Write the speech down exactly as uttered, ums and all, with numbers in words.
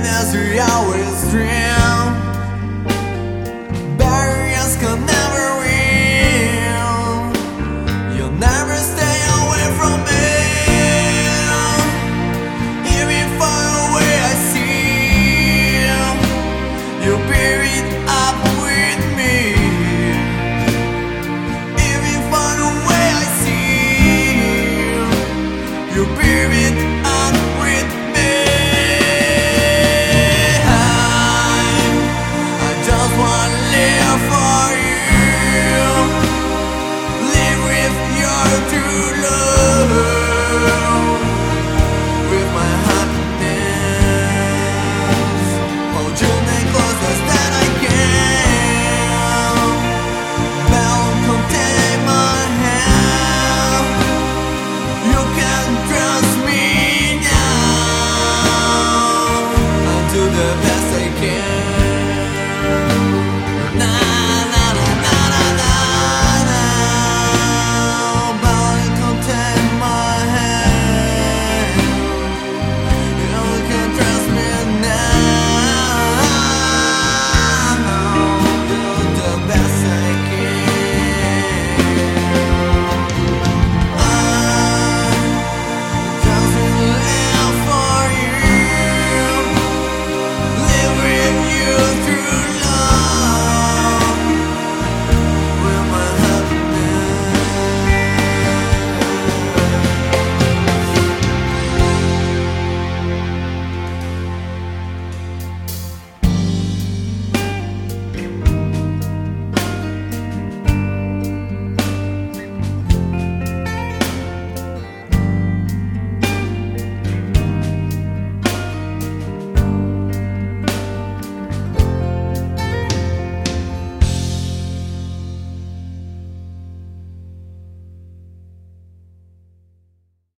as we always dream. Barriers can never win. You'll never stay away from me. Even far away I see you. You're buried up with me. Even far away I see you. You're buried up with me. Just wanna live for you, live with your true love, with my happiness. Hold you near closest that I can. Bell contain my hand. You can trust me now. I'll do the best I can. Now